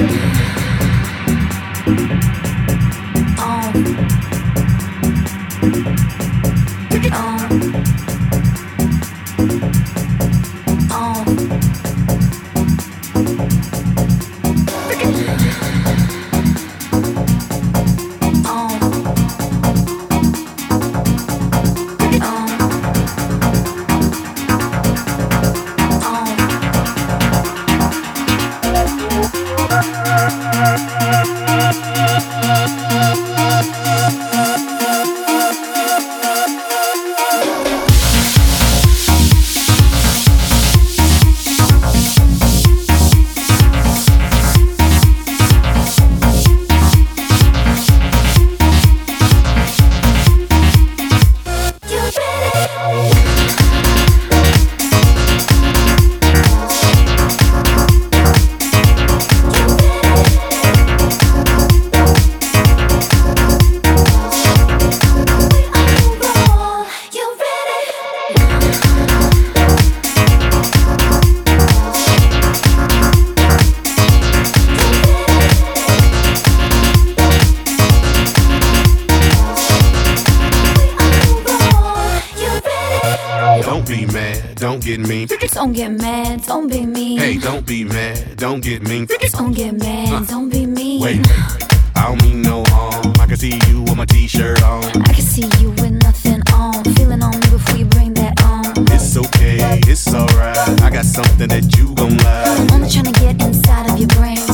Don't be mad, don't get mean. Don't get mad, don't be mean. Hey, don't be mad, don't get mean. Don't get mad, don't be mean. Wait, I don't mean no harm. I can see you with my t-shirt on. I can see you with nothing on. Feeling on me before you bring that on. It's okay, it's alright. I got something that you gon' like. I'm only trying to get inside of your brain.